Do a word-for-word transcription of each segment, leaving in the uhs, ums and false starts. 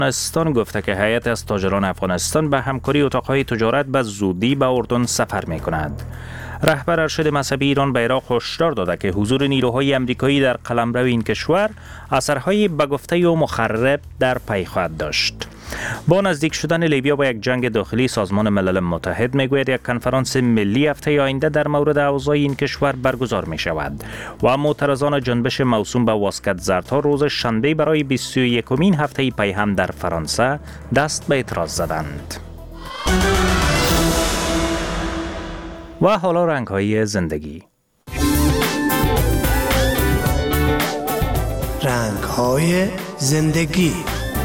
افغانستان گفته که هیئت از تاجران افغانستان به همکاری اتاقهای تجارت به زودی به اردن سفر می کند. رهبر ارشد مذهبی ایران به عراق هشدار داده که حضور نیروهای امریکایی در قلمرو این کشور اثرهای به گفته و مخرب در پی خواهد داشت. با نزدیک شدن لیبیا با یک جنگ داخلی، سازمان ملل متحد میگوید یک کنفرانس ملی هفته آینده در مورد اوضاع این کشور برگزار می شود و معترضان جنبش موسوم به واسکت زردها روز شنبه برای بیست و یکمین هفته پی هم در فرانسه دست به اعتراض زدند. و حالا رنگ‌های زندگی. رنگ‌های زندگی.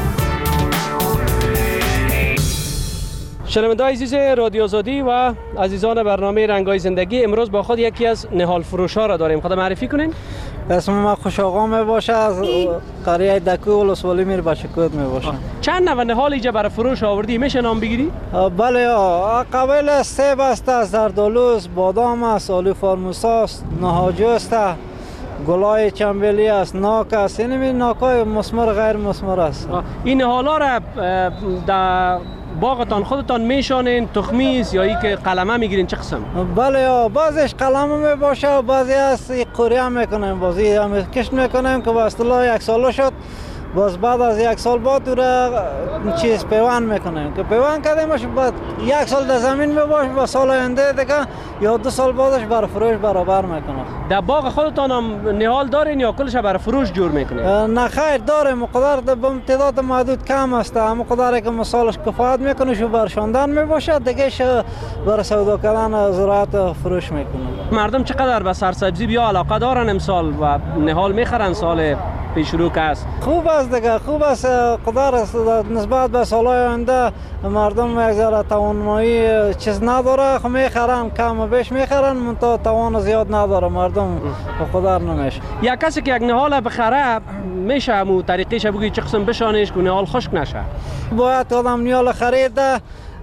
شنونده‌های عزیز رادیو آزادی و عزیزان برنامه رنگ‌های زندگی، امروز با خود یکی از نهال فروش‌ها را داریم. خود معرفی کنین؟ اسم من خوش آقا می باشه، از قریه دکو ولسوالی میر باشکود می باشه. چند نوع نهال اینجا برای فروش آوردی؟ میشه نام بگیری؟ بله، قبل سیب است، زردآلوست، بادام است، آلو فارموسا است، نهاجو است، گلای چنبیلی است، ناک است. این ناکای مثمر غیر مثمر است. این نهالا را در باغتان خودتان میشانین، تخمی است یا ای که قلمه میگیرین؟ چه قسم؟ بله، بعضیش قلمه می باشه و بعضی از قوریه میکنیم، بعضی هم کشت میکنیم که به اصطلاح یک ساله شد. باز بعد از یک سال بعد را چیز پیوند میکنیم که پیوند کردیم باشه، بعد یک سال در زمین می باشه و سال آینده دیگه یا دو سال بعدش برای فروش برابر میکنه. در باغ خودتان هم نهال دارین یا کلش برای فروش جور میکنین؟ نه خیر، داریم، مقدار به تعداد محدود کم است، مقداری که مثالش کفایت میکنه شو برشاندن می باشه، دیگه ش برای سودا کردن زراعت فروش میکنه. مردم چقدر به سرسبزی بیا علاقه دارن امسال و نهال میخرن سال پیش رو که است؟ خوب است دیگه، خوب است. قدر است نسبت به سالهای آینده مردم یک ذره توانایی چیز نداره، خب میخرن، کم و بیش میخرن، منتها توان زیاد نداره مردم، به قدر نمیشه. یک کسی که یک نهال بخره میشه همون طریقیش بگی چه قسم بشانش که نهال خشک نشه؟ باید آدم نهال خریده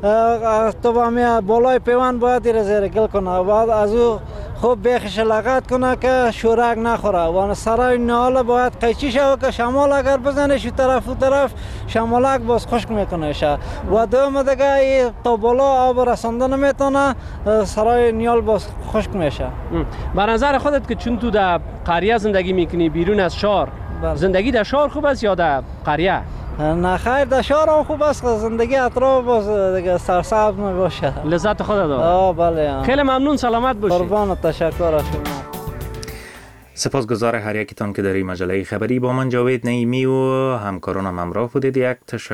تو با بالای پیوند باید این زیر گل کنه، بعد از او خوب بیخش لغت کنه که شورک نخوره و سرای نهال باید قیچی شود که شمال اگر بزنه شو طرف و طرف شمالک باز خشک میکنه شه و دوم دیگه تا بالا آب رساندن نمیتونه، سرای نهال باز خشک میشه. به نظر خودت که چون تو در قریه زندگی میکنی بیرون از شهر، زندگی در شهر خوب است یا در قریه؟ نه خیر، در شهر هم خوب است، زندگی اطراف باز دیگه سرسبز می باشه، لذت خود داره. آه بله. خیلی ممنون، سلامت باشید. قربان، تشکر از شما. سپاسگزار هر یکتان که در این مجله خبری با من جاوید نعیمی و همکارانم همراه بودید. یک